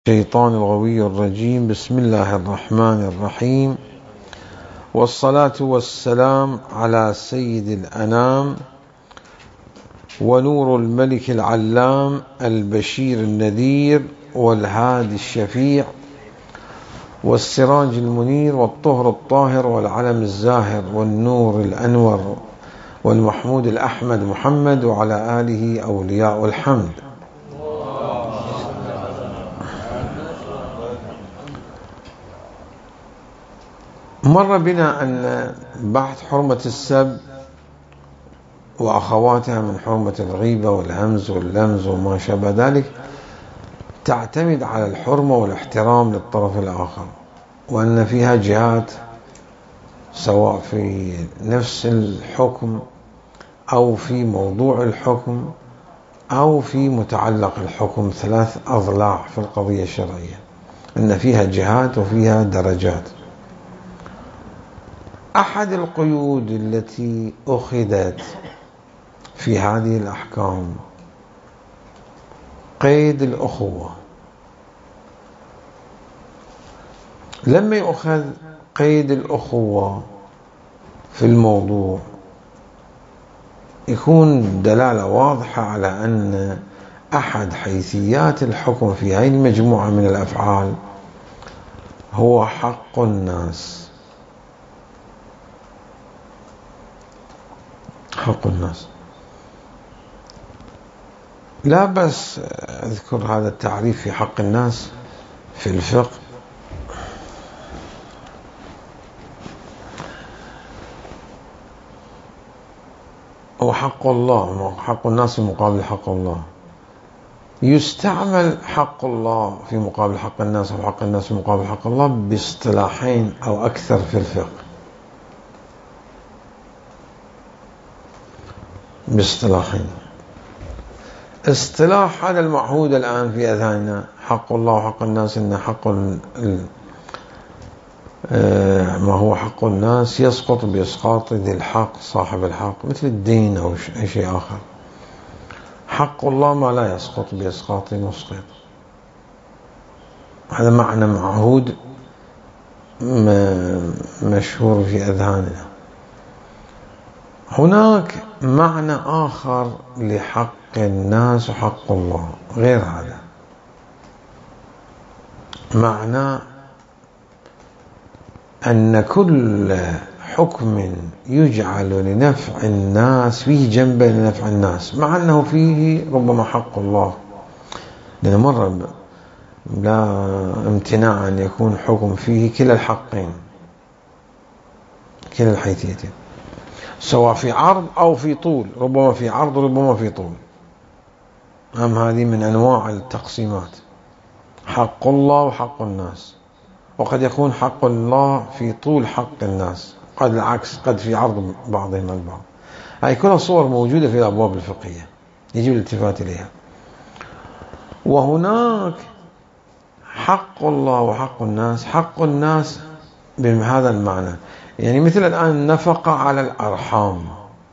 الشيطان الغوي الرجيم. بسم الله الرحمن الرحيم، والصلاة والسلام على سيد الأنام ونور الملك العلام البشير النذير والهادي الشفيع والسراج المنير والطهر الطاهر والعلم الزاهر والنور الأنور والمحمود الأحمد محمد وعلى آله أولياء الحمد. مر بنا أن بحث حرمة السب وأخواتها من حرمة الغيبة والهمز واللمز وما شابه ذلك تعتمد على الحرمة والاحترام للطرف الآخر، وأن فيها جهات سواء في نفس الحكم أو في موضوع الحكم أو في متعلق الحكم، ثلاث أضلاع في القضية الشرعية، أن فيها جهات وفيها درجات. أحد القيود التي أخذت في هذه الأحكام قيد الأخوة. لما يؤخذ قيد الأخوة في الموضوع يكون دلالة واضحة على أن أحد حيثيات الحكم في هذه المجموعة من الأفعال هو حق الناس. حق الناس. لا بس أذكر هذا التعريف في حق الناس في الفقه. هو حق الله، حق الناس في مقابل حق الله. يستعمل حق الله في مقابل حق الناس أو حق الناس في مقابل حق الله باصطلاحين أو أكثر في الفقه، باصطلاحين. اصطلاح هذا المعهود الآن في أذهاننا، حق الله وحق الناس، إن حق ما هو حق الناس يسقط بإسقاط ذي الحق صاحب الحق، مثل الدين أو أي شيء آخر. حق الله ما لا يسقط بإسقاط مسقط. هذا معنى معهود مشهور في أذهاننا. هناك معنى آخر لحق الناس وحق الله غير هذا، معنى أن كل حكم يجعل لنفع الناس فيه جنبه لنفع الناس، مع أنه فيه ربما حق الله، لأن مرة لا امتناع أن يكون حكم فيه كلا الحقين، كلا الحيثيتين، سواء في عرض أو في طول، ربما في عرض وربما في طول. هذه من أنواع التقسيمات، حق الله وحق الناس. وقد يكون حق الله في طول حق الناس، قد العكس، قد في عرض بعضهم البعض. هذه كلها صور موجودة في الأبواب الفقهية يجب الالتفات إليها. وهناك حق الله وحق الناس. حق الناس بهذا المعنى، يعني مثل الآن النفقة على الأرحام.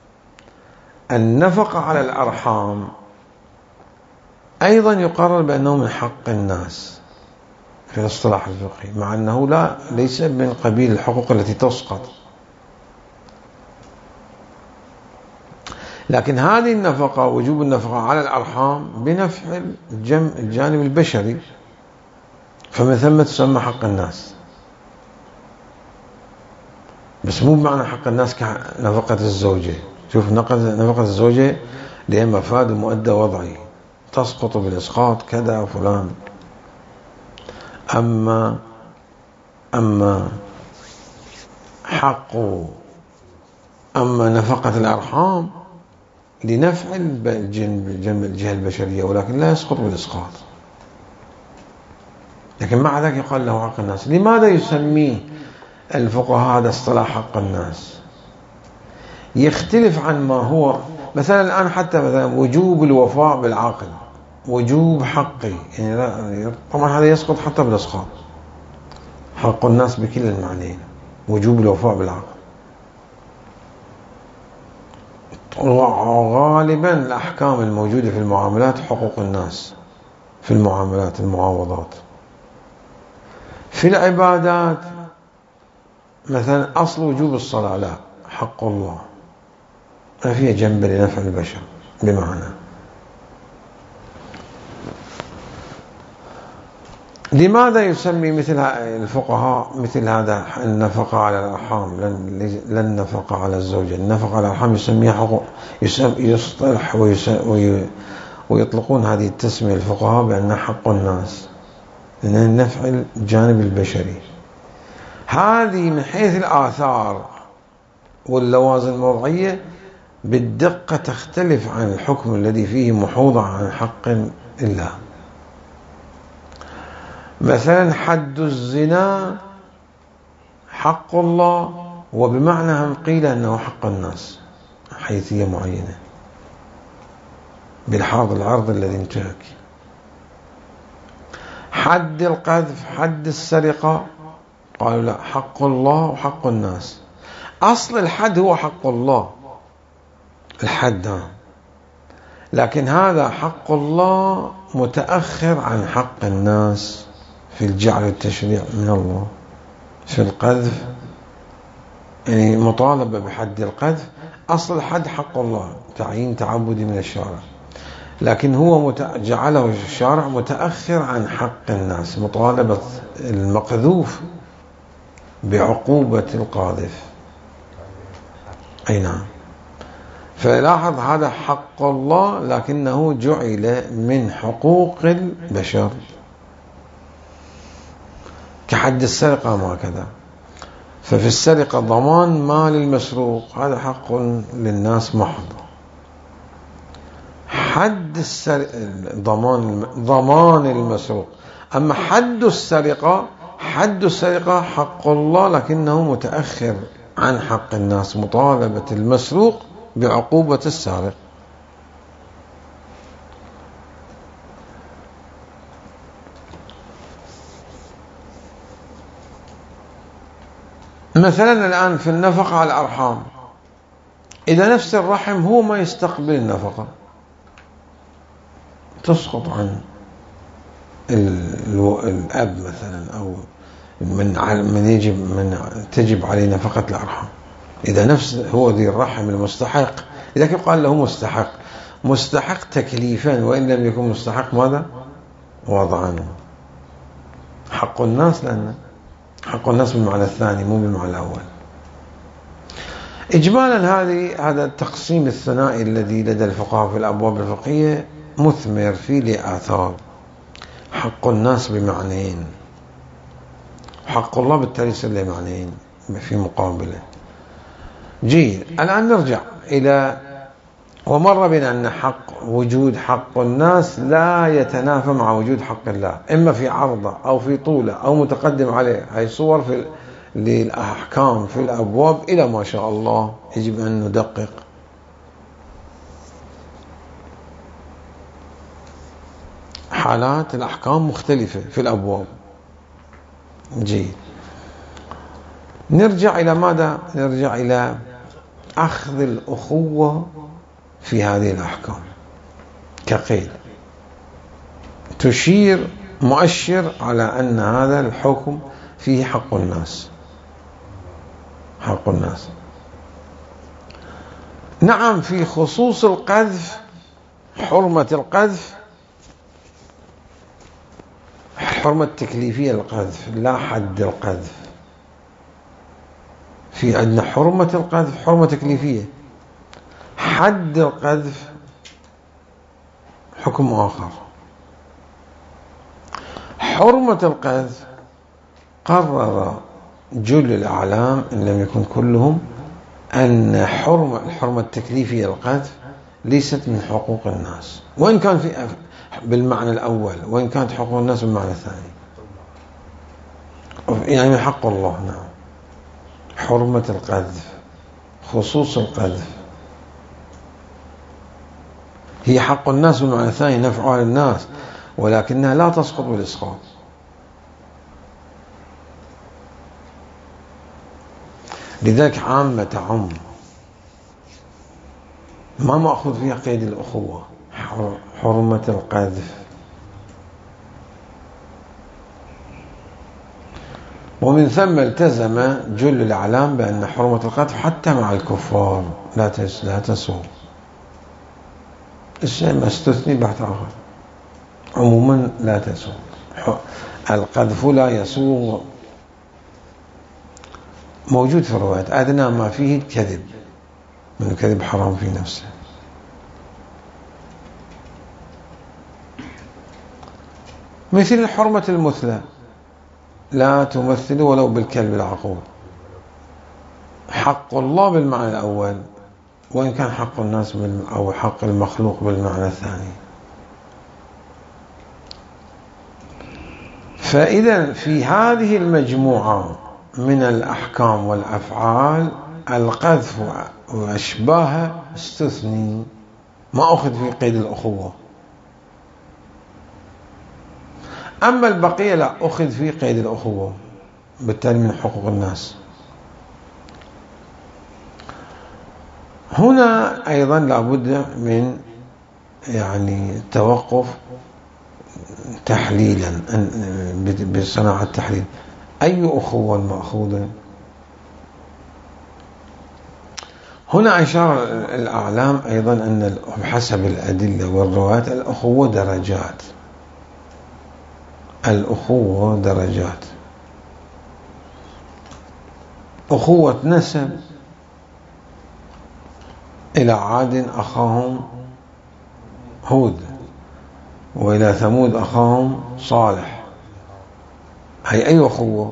النفقة على الأرحام أيضا يقرر بأنه من حق الناس في الاصطلاح الفقهي، مع أنه ليس من قبيل الحقوق التي تسقط. لكن هذه النفقة، وجوب النفقة على الأرحام بنفع الجانب البشري، فمن ثم تسمى حق الناس. بس مو بمعنى حق الناس كنفقة الزوجة. شوف، نفقة الزوجة لها مفاد مؤدى وضعي، تسقط بالإسقاط كذا فلان. أما نفقة الأرحام لنفع الجهة البشرية، ولكن لا يسقط بالإسقاط. لكن مع ذلك يقال له حق الناس. لماذا يسميه الفقهاء هذا اصطلاح حق الناس؟ يختلف عن ما هو مثلا الآن، حتى مثلا وجوب الوفاء بالعقد، وجوب حقي، يعني طبعا هذا يسقط حتى بالإسقاط. حق الناس بكل المعنيين، وجوب الوفاء بالعقد. وغالبا الأحكام الموجودة في المعاملات حقوق الناس في المعاملات، المعاوضات، في العبادات مثلا أصل وجوب الصلاة لا، حق الله، ما فيها جنب لنفع البشر. بمعنى لماذا يسمي مثل الفقهاء مثل هذا النفقة على الأرحام لا النفقة على الزوجة؟ النفقة على الأرحام يسميها حقوق، يصطلح ويطلقون هذه التسمية الفقهاء بأنها حق الناس، لأن نفع الجانب البشري. هذه من حيث الآثار واللوازم الوضعية بالدقة تختلف عن الحكم الذي فيه محوضة عن حق الله. مثلا حد الزنا حق الله، وبمعنى هم قيل أنه حق الناس حيثية معينة بالحاض العرض الذي انتهك. حد القذف، حد السرقة، قالوا لا، حق الله وحق الناس. أصل الحد هو حق الله، الحد لكن هذا حق الله متأخر عن حق الناس في الجعل التشريع من الله. في القذف يعني مطالبة بحد القذف، أصل الحد حق الله، تعيين تعبدي من الشارع، لكن هو جعله الشارع متأخر عن حق الناس، مطالبة المقذوف بعقوبة القاذف. أي نعم. فلاحظ هذا حق الله لكنه جعل من حقوق البشر، كحد السرقة ما كذا. ففي السرقة ضمان مال المسروق، هذا حق للناس محض. حد ضمان المسروق. أما حد السرقة حق الله لكنه متأخر عن حق الناس، مطالبة المسروق بعقوبة السارق. مثلا الآن في النفقة على الأرحام، إذا نفس الرحم هو ما يستقبل النفقة تسقط عن الأب مثلا، أو من تجب عليه نفقة الأرحام. إذا نفس هو ذي الرحم المستحق، إذا قال له مستحق تكليفا وإن لم يكن مستحق ماذا؟ وضعا. حق الناس، لأن حق الناس بالمعنى الثاني مو بالمعنى الأول. إجمالا هذا التقسيم الثنائي الذي لدى الفقهاء في الأبواب الفقهية مثمر فيه لآثار. حق الناس بمعنيين، حق الله بالتالي يصير له معنيين في مقابله. جيد. الآن نرجع إلى ومر بنا أن وجود حق الناس لا يتنافى مع وجود حق الله، إما في عرضه أو في طوله أو متقدم عليه. هاي صور للأحكام في الأبواب إلى ما شاء الله، يجب أن ندقق. حالات الأحكام مختلفة في الأبواب. جيد. نرجع إلى ماذا؟ نرجع إلى أخذ الأخوة في هذه الأحكام كقيد تشير مؤشر على أن هذا الحكم فيه حق الناس. حق الناس نعم. في خصوص القذف، حرمة القذف، حرمة تكليفية القذف لا حد القذف. في عندنا حرمة القذف، حرمة تكليفية. حد القذف حكم آخر. حرمة القذف قرر جل الأعلام إن لم يكن كلهم أن الحرمة التكليفية القذف ليست من حقوق الناس، وإن كان في بالمعنى الأول، وإن كانت حقوق الناس بالمعنى الثاني، يعني حق الله. نعم. حرمة القذف، خصوص القذف، هي حق الناس بالمعنى الثاني، نفعها للناس، ولكنها لا تسقط بالإسقاط. لذلك عامة تعم، ما مأخذ فيها قيد الأخوة. حرمة القذف ومن ثم التزم جل الأعلام بأن حرمة القذف حتى مع الكفار لا تسوغ. الشيء ما استثني بحث آخر، عموما لا تسوغ. القذف لا يسوغ موجود في الروايات، أدنى ما فيه الكذب، من الكذب حرام في نفسه. مثل حرمة المثلى، لا تمثل ولو بالكلب العقور. حق الله بالمعنى الأول، وإن كان حق الناس أو حق المخلوق بالمعنى الثاني. فإذا في هذه المجموعة من الأحكام والأفعال القذف وأشباهه استثني، ما أخذ في قيد الأخوة. أما البقية لا أخذ في قيد الأخوة، بالتالي من حقوق الناس. هنا أيضا لابد من توقف تحليلا بصناعة التحليل. أي أخوة مأخوذة؟ هنا أشار الأعلام أيضا أن بحسب الأدلة والروايات الأخوة درجات. الأخوة درجات. أخوة نسب، إلى عاد أخاهم هود، وإلى ثمود أخاهم صالح. هي أي أخوة؟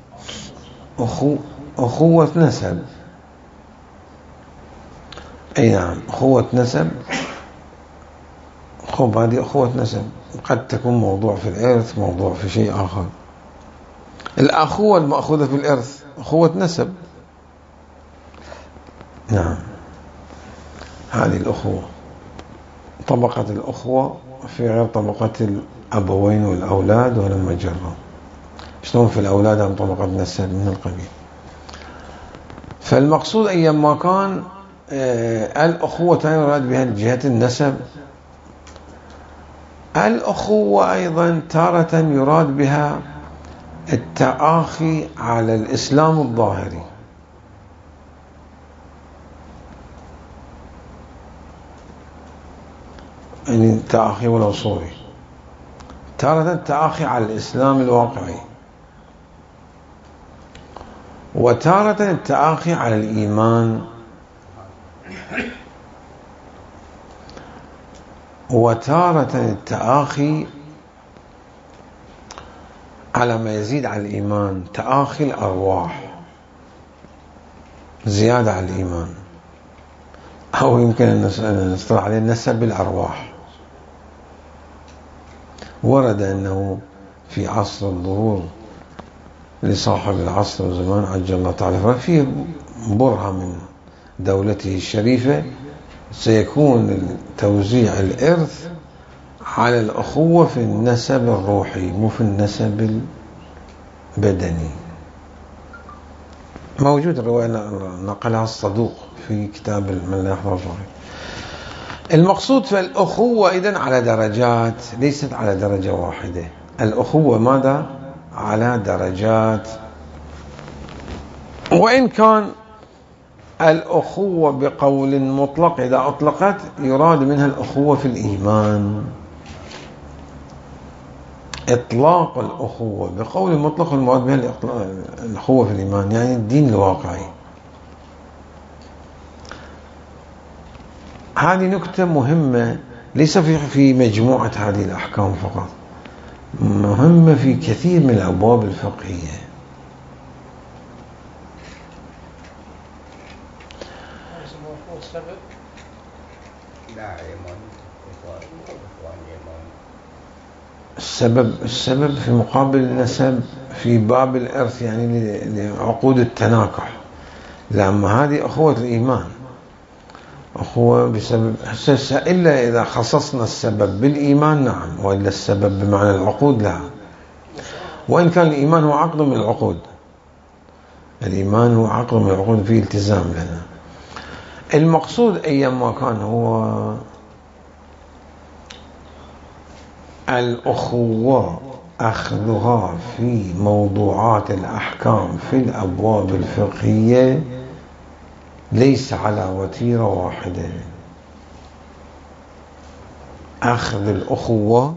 أخوة نسب. أي نعم، أخوة نسب. هذه أخوة نسب، قد تكون موضوع في الإرث، موضوع في شيء آخر. الأخوة المأخوذة في الإرث أخوة نسب. نعم، هذه الأخوة. طبقة الأخوة في غير طبقة الأبوين والأولاد ولما جروا، شلون في الأولاد عن طبقة نسب من القبيل. فالمقصود أيما كان الأخوة يراد بها جهة النسب. الأخوة أيضا تارة يراد بها التآخي على الإسلام الظاهري، يعني التآخي ولو صوري. تارة التآخي على الإسلام الواقعي، وتارة التآخي على الإيمان، وتارة التآخي على ما يزيد على الإيمان، تآخي الأرواح، زيادة على الإيمان، أو يمكن أن نصطلح عليه نسب الأرواح. ورد أنه في عصر الظهور لصاحب العصر والزمان عجل الله تعالى فيه برهة من دولته الشريفة، سيكون توزيع الإرث على الأخوة في النسب الروحي مو في النسب البدني. موجود الرواية نقلها الصدوق في كتاب من لا يحضر الصحيح. المقصود فالأخوة إذن على درجات، ليست على درجة واحدة. الأخوة ماذا؟ على درجات. وإن كان الأخوة بقول مطلق إذا أطلقت يراد منها الأخوة في الإيمان. إطلاق الأخوة بقول مطلق المراد بها الأخوة في الإيمان، يعني الدين الواقعي. هذه نكتة مهمة، ليس في مجموعة هذه الأحكام فقط، مهمة في كثير من الأبواب الفقهية. السبب في مقابل النسب في باب الإرث، يعني لعقود التناكح. لما هذه أخوة الإيمان، أخوة بسبب إلا إذا خصصنا السبب بالإيمان نعم، وإلا السبب بمعنى العقود لا. وإن كان الإيمان هو عقد من العقود، الإيمان هو عقد من العقود، فيه التزام لنا. المقصود أيما كان هو الأخوة أخذها في موضوعات الأحكام في الأبواب الفقهية ليس على وتيرة واحدة. أخذ الأخوة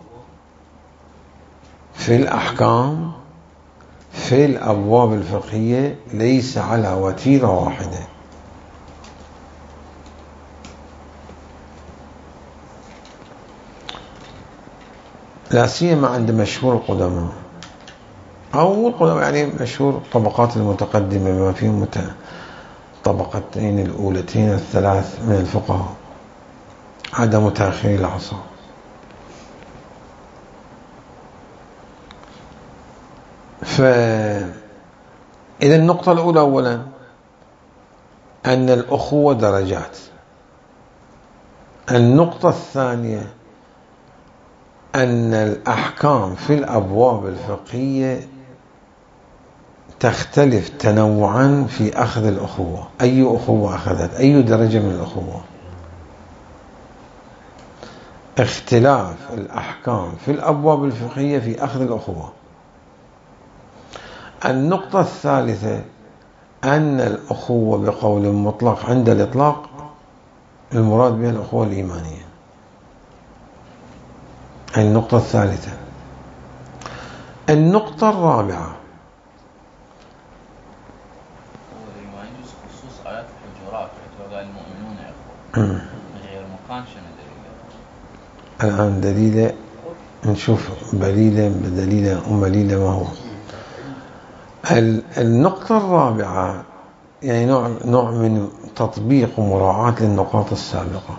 في الأحكام في الأبواب الفقهية ليس على وتيرة واحدة. لا سيما عند مشهور القدماء أو القدماء، يعني مشهور طبقات المتقدمة بما فيهم طبقتين الأولتين الثلاث من الفقهاء عدا متأخري العصر. فإذا النقطة الأولى أولا أن الأخوة درجات. النقطة الثانية أن الأحكام في الأبواب الفقهية تختلف تنوعا في أخذ الأخوة. أي أخوة أخذت؟ أي درجة من الأخوة؟ اختلاف الأحكام في الأبواب الفقهية في أخذ الأخوة. النقطة الثالثة أن الأخوة بقول مطلق عند الإطلاق المراد بها الأخوة الإيمانية. النقطة الثالثة. النقطة الرابعة خصوص آيات الحجرات قال المؤمنون إخوة غير مكان شنو دليله؟ الآن دليله نشوف بليلة بدليلة ومليلة ما هو. النقطة الرابعة يعني نوع من تطبيق ومراعاة للنقاط السابقة.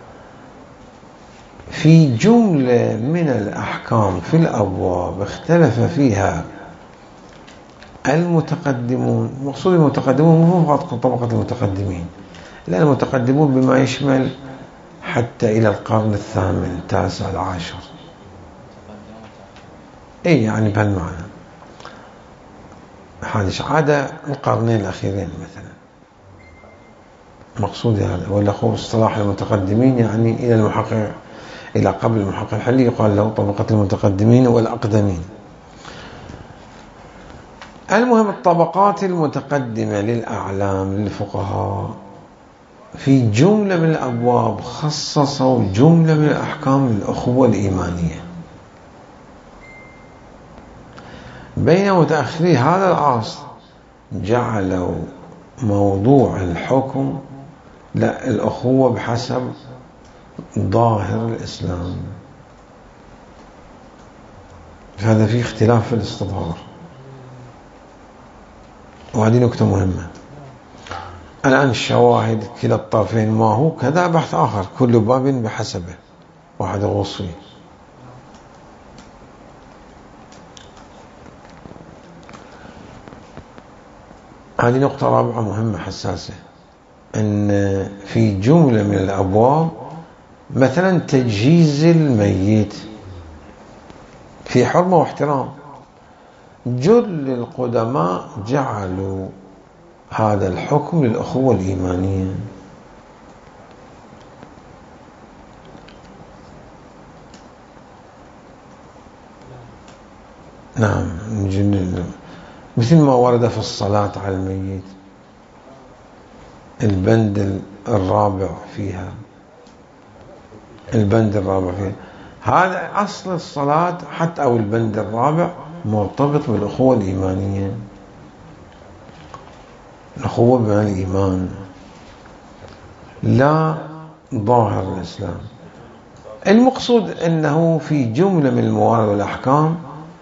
في جملة من الأحكام في الأبواب اختلف فيها المتقدمون. مقصود المتقدمون مو فقط طبقة المتقدمين، لا، المتقدمون بما يشمل حتى إلى القرن الثامن التاسع العاشر. أي يعني بهالمعنى حادث عادة القرنين الأخيرين مثلا. مقصود هذا. ولا هو اصطلاح المتقدمين يعني إلى المحقق، إلى قبل المحقق الحلي يقال له طبقة المتقدمين والأقدمين. المهم الطبقات المتقدمة للأعلام للفقهاء في جملة من الأبواب خصصوا جملة من الأحكام الأخوة الإيمانية. بين متأخري هذا العصر جعلوا موضوع الحكم لا الأخوة بحسب ظاهر الإسلام. هذا فيه اختلاف في الاستظهار، وهذه نكتة مهمة. الآن الشواهد كلا الطرفين ما هو كذا بحث آخر، كل باب بحسبه واحد يغوص فيه. هذه نقطة رابعة مهمة حساسة، أن في جملة من الأبواب مثلا تجهيز الميت في حرمة واحترام، جل القدماء جعلوا هذا الحكم للأخوة الإيمانية. نعم، مثل ما ورد في الصلاة على الميت البند الرابع فيها، البند الرابع فيها هذا أصل الصلاة حتى، أو البند الرابع مرتبط بالأخوة الإيمانية، الأخوة بمعنى الإيمان لا ظاهر الإسلام. المقصود أنه في جملة من الموارد والأحكام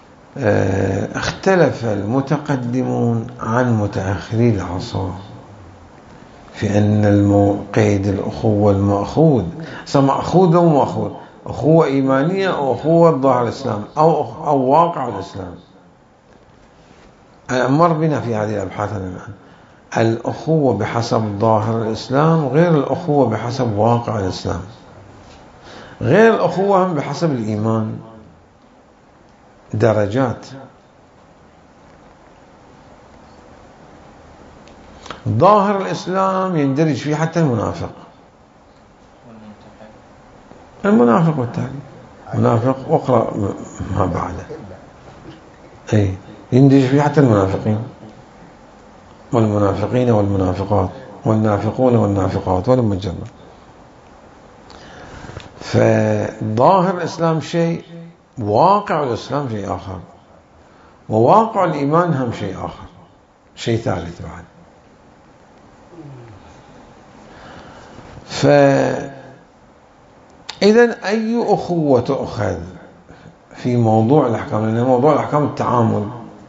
اختلف المتقدمون عن متأخري العصر في أن قيد الأخوة المأخوذ مأخوذ أو مأخوذ، أخوة إيمانية أو أخوة ظاهر الإسلام أو واقع الإسلام. مر بنا في هذه الأبحاث الآن. الأخوة بحسب ظاهر الإسلام غير الأخوة بحسب واقع الإسلام، غير الأخوة هم بحسب الإيمان، درجات. ظاهر الإسلام يندرج فيه حتى المنافق والتالي منافق، واقرأ ما بعده. أي يندرج فيه حتى المنافقين والمنافقين والمنافقات والنافقون والنافقات والمجرد. فظاهر الإسلام شيء، واقع الإسلام شيء آخر، وواقع الإيمان هم شيء آخر، شيء ثالث بعد. فإذا أي أخوة تؤخذ في موضوع الأحكام؟ لأن موضوع الأحكام التعامل.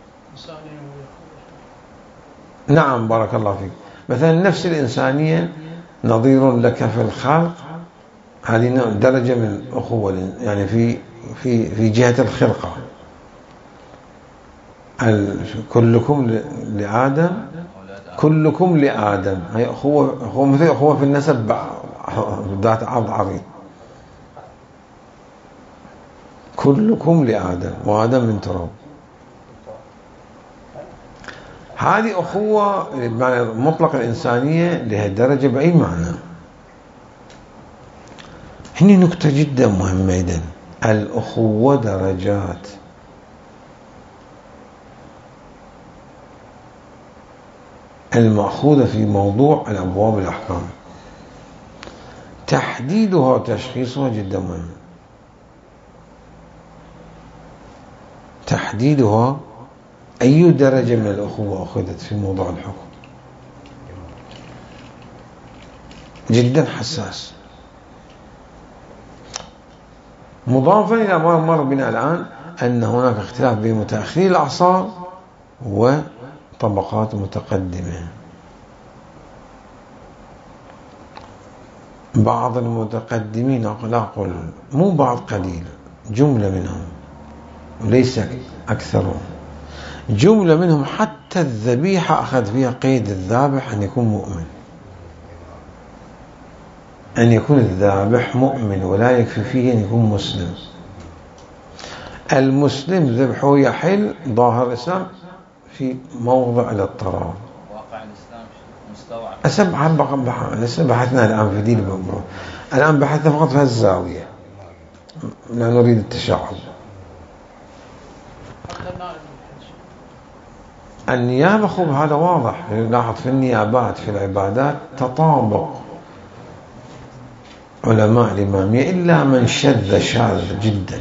نعم بارك الله فيك. مثلا النفس الإنسانية نظير لك في الخلق، هذه درجة من الأخوة، يعني في جهة الخلقة. كلكم لآدم، كلكم لآدم، هي أخوة مثل أخوة في النسب ذات عرض عريض. كلكم لآدم وآدم من تراب. هذه أخوة بمعنى مطلق الإنسانية لهالدرجة بأي معنى. هني نقطة جدا مهمة. إذن الأخوة درجات. المأخوذة في موضوع الأبواب الأحكام، تحديدها وتشخيصها جدا مهم. تحديدها أي درجة من الأخوة أخذت في موضوع الحكم جدا حساس. مضافا إلى ما مر بنا الآن أن هناك اختلاف بين متأخري الأعصار وطبقات متقدمة. بعض المتقدمين، لا أقول مو بعض، قليل، جملة منهم ليس أكثرهم، جملة منهم حتى الذبيحة أخذ فيها قيد الذابح أن يكون مؤمن، أن يكون الذابح مؤمن، ولا يكفي فيه أن يكون مسلم. المسلم ذبحه يحل ظاهر الإسلام في موضع الاضطرار. واقع الإسلام مستوعب. لسه بحثنا الآن في دين الآن بحثنا فقط في هذه الزاوية، لا نريد التشعب. النيابة خب هذا واضح، لاحظ في النيابات في العبادات تطابق علماء الإمامية إلا من شاذ جدا.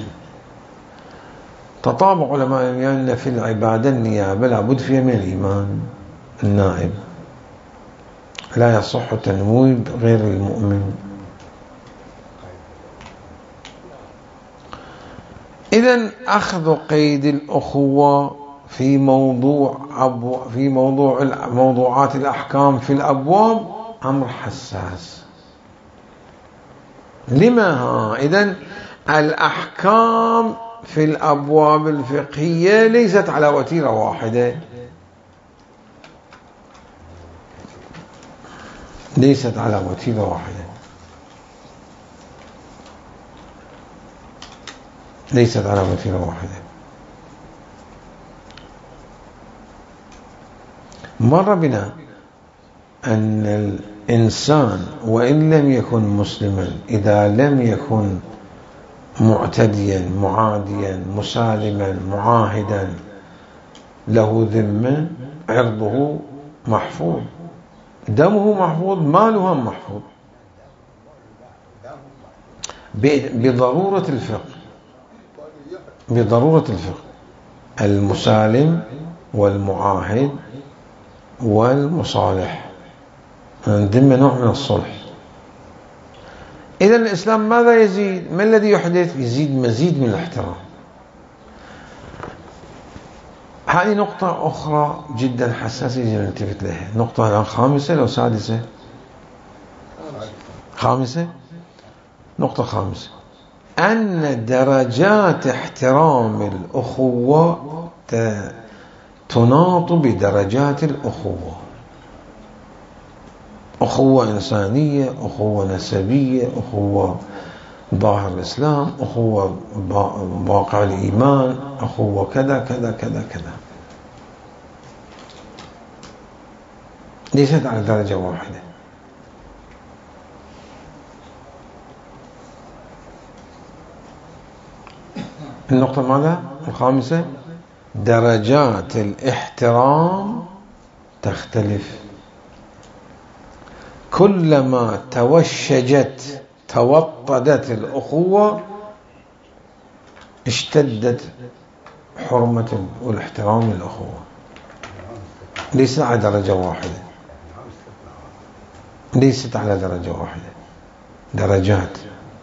تطابق علماء الإمامية أن في العبادة النيابة لابد فيها من الإيمان النائب، لا يصح تنويب غير المؤمن. إذن أخذ قيد الأخوة في موضوعات الأحكام في الأبواب أمر حساس. لما؟ إذن الأحكام في الأبواب الفقهية ليست على وتيرة واحدة، ليست على وتيرة واحدة، ليست على وتيرة واحدة. مر بنا أن الإنسان وإن لم يكن مسلما، إذا لم يكن معتديا معاديا مسالما معاهدا له ذمة، عرضه محفوظ، دمه محفوظ، ماله محفوظ بضرورة الفقه. بضرورة الفقه المسالم والمعاهد والمصالح، ذمة نوع من الصلح. إذا الإسلام ماذا يزيد؟ ما الذي يحدث؟ يزيد مزيد من الاحترام. هذه نقطة أخرى جدا حساسة يجب أن نلتفت لها. نقطة الآن خامسة لو سادسة؟ خامسة. نقطة خامسة أن درجات احترام الأخوة تناط بدرجات الأخوة. أخوة إنسانية، أخوة نسبية، أخوة ظاهر الإسلام، أخوة واقع الإيمان، أخوة كذا كذا كذا كذا، ليست على درجة واحدة. النقطة ماذا؟ الخامسة درجات الاحترام تختلف. كلما توطدت الأخوة اشتدت حرمة والاحترام للأخوة، ليست على درجة واحدة، ليست على درجة واحدة، درجات.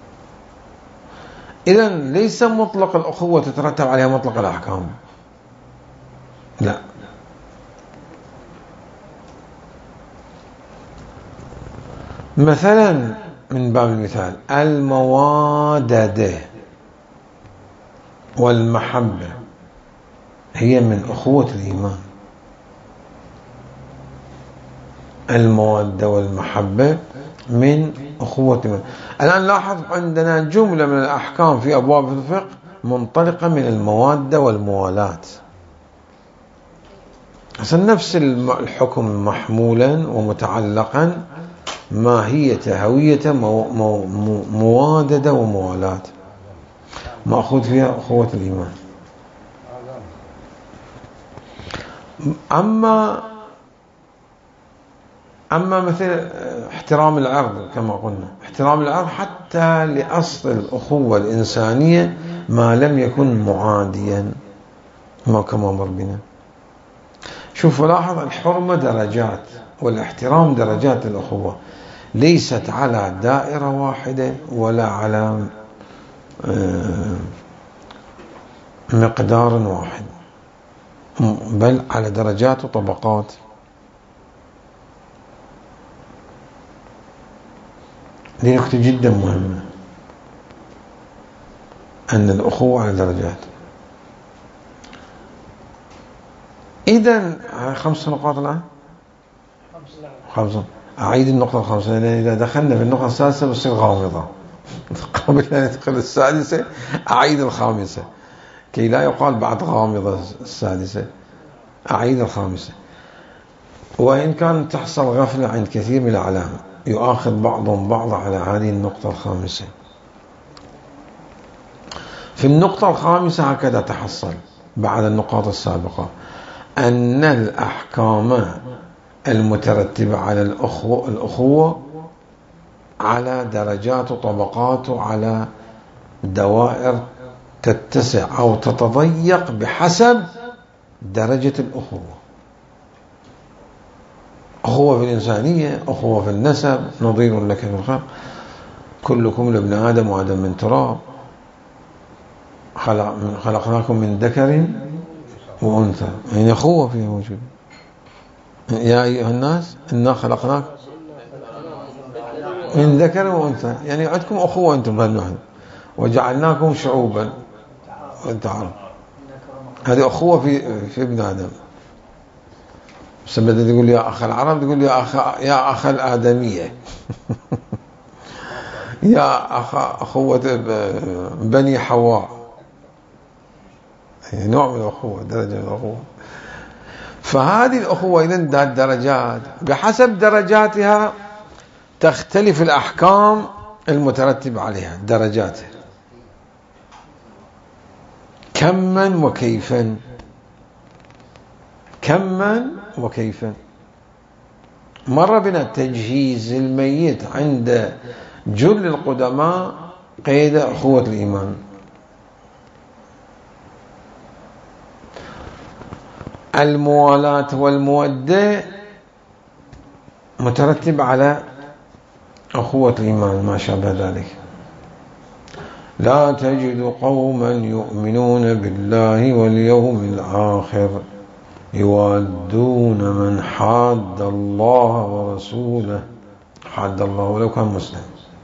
إذن ليس مطلق الأخوة تترتب عليها مطلق الأحكام، لا. مثلا من باب المثال الموادة والمحبة هي من أخوة الإيمان. المودة والمحبة من أخوة الإيمان. الآن لاحظ عندنا جملة من الأحكام في أبواب الفقه منطلقة من المودة والموالاة. أصلا نفس الحكم محمولا ومتعلقا ماهية هوية موادة وموالاة، مأخوذ فيها أخوة الإيمان. أما مثل احترام العرض كما قلنا، احترام العرض حتى لأصل الأخوة الإنسانية ما لم يكن معاديا، ما كما مر بنا. شوف لاحظ الحرمة درجات والاحترام درجات الأخوة، ليست على دائرة واحدة ولا على مقدار واحد، بل على درجات وطبقات. دي نقطة جدا مهمة، أن الأخوة على درجات. إذن 5 نقاط الآن، 5. أعيد النقطة ال5 لأن إذا دخلنا في النقطة السادسة بصير غامضة. قبل أن ندخل السادسة أعيد ال5 كي لا يقال بعد غامضة السادسة، أعيد ال5. وإن كان تحصل غفلة عند كثير من الأعلام يؤاخذ بعضهم بعض على هذه النقطة ال5. في النقطة ال5 هكذا تحصل بعد النقاط السابقة أن الأحكام المترتبة على الأخوة على درجات وطبقات وعلى دوائر تتسع أو تتضيق بحسب درجة الأخوة. أخوة في الإنسانية، أخوة في النسب، نظير لك في الخلق، كلكم لابن آدم وآدم من تراب، خلقناكم من ذكر وأنثى، يعني أخوة فيها موجودة. يا أيها الناس إنا خلقناكم من ذكر وأنثى، يعني عندكم أخوة أنتم بهالنوع، وجعلناكم شعوبا وتعارف. هذه أخوة في ابن آدم. بس بدأ يقول يا أخ العرب، يقول يا أخ الآدمية. يا أخوة بني حواء، يعني نوع من الأخوة، درجة من الأخوة. فهذه الأخوة إذن ذات درجات، بحسب درجاتها تختلف الأحكام المترتبة عليها، درجاتها كما وكيفا، كما وكيفا. مر بنا تجهيز الميت عند جل القدماء قيد أخوة الإيمان. الموالاة والمودة مترتب على أخوة الإيمان ما شابه ذلك. لا تجد قوما يؤمنون بالله واليوم الآخر يوادون من حاد الله ورسوله، حاد الله ولو كان مسلم.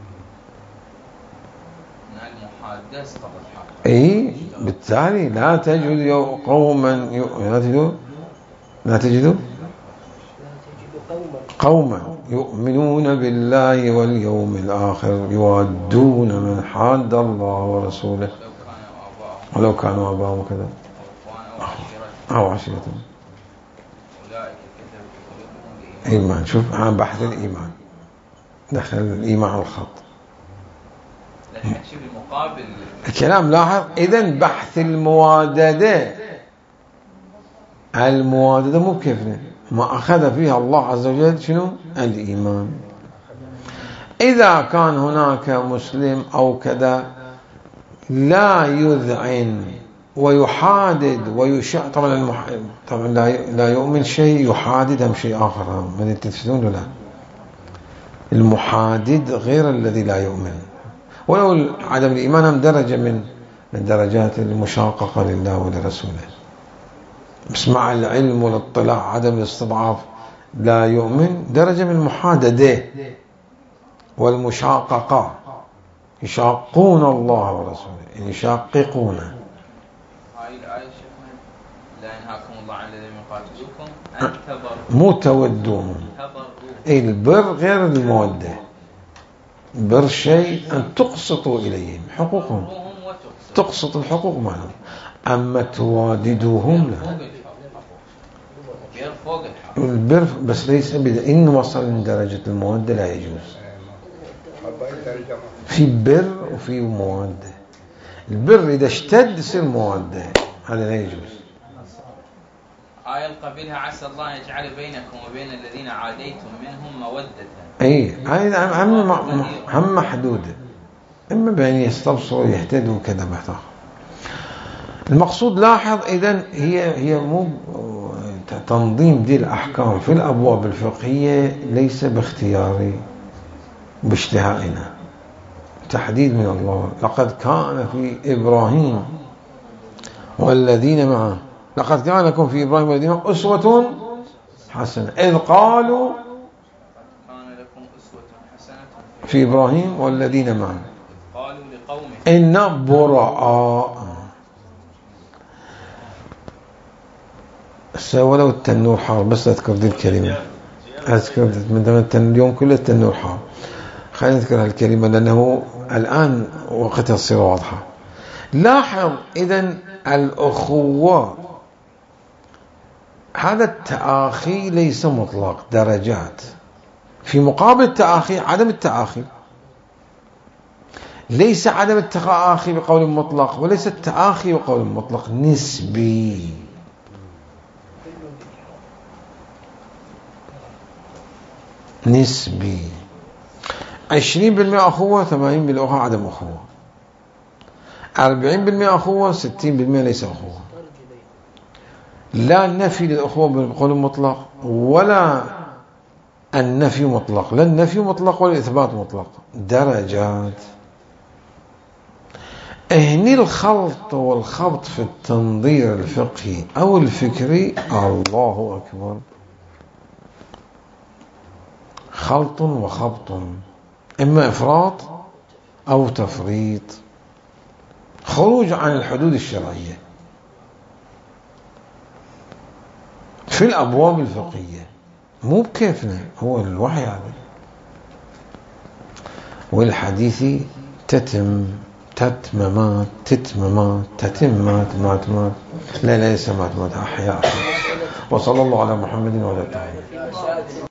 اي بالتالي لا تجد قوما لا تجد قوما يؤمنون بالله واليوم الآخر يوادون من حاد الله ورسوله ولو كانوا آباءهم كذا أو عشيرتهم. إيمان. شوف عن بحث الإيمان، دخل الإيمان على الخط. الكلام لاحظ. إذن بحث الموادة الموادة مو بكيفنا، ما أخذ فيها الله عز وجل شنو؟ الإيمان. إذا كان هناك مسلم أو كذا لا يذعن ويحادد ويشاء، طبعا لا يؤمن شيء يحادد هم شيء آخر، من تتفسدون لا، المحادد غير الذي لا يؤمن. ولو عدم الإيمان هم درجة من درجات المشاققة لله ولرسوله، بس مع العلم والاطلاع عدم الاستضعاف لا يؤمن درجة من المحاددة والمشاققة، يشاقون الله ورسوله، يشاققونه. هاي الآية لا ينهاكم الله عن الذين يقاتلوكم أن تبروا، مو تودون. البر غير المودة، بر شيء أن تقسطوا إليهم حقوقهم، تقسط الحقوق معهم، أما تواددوهم لا. البر بس ليس إن وصل من درجة المودة لا يجوز. في بر وفي مودة. البر إذا اشتد يصير مودة، هذا لا يجوز. آية قبلها عسى الله يجعل بينكم وبين الذين عاديتم منهم مودة. أي هم محدودة، إما بأن يستبصروا يهتدوا كذا محتاج. المقصود لاحظ إذن هي مو تنظيم دي الأحكام في الأبواب الفقهية ليس باختياري باشتهائنا، تحديد من الله. لقد كان في إبراهيم والذين معه، لقد كان لكم في إبراهيم والذين معه أسوة حسنة إذ قالوا في إبراهيم والذين معه إن براء. ولو التنور حار، بس أذكر دي الكلمة، أذكر من اليوم كله التنور حار، خلينا نذكر هالكلمة لأنه الآن وقتها تصير واضحة. لاحظ إذن الأخوة، هذا التآخي ليس مطلق، درجات. في مقابل التآخي عدم التآخي، ليس عدم التآخي بقول مطلق، وليس التآخي بقول مطلق، نسبي. نسبي 20% أخوة، 80% عدم أخوة، 40% أخوة، 60% ليس أخوة. لا النفي للأخوة بقول مطلق، ولا النفي مطلق، لا النفي مطلق ولا الإثبات مطلق، درجات. هني الخلط والخبط في التنظير الفقهي أو الفكري، الله أكبر، خلط وخبط، إما إفراط أو تفريط، خروج عن الحدود الشرعية في الأبواب الفقهية، مو بكيفنا، هو الوحي هذا. والحديث تتممات لا ليس ماتمات أحياء. وصلى الله على محمد وعلى آله.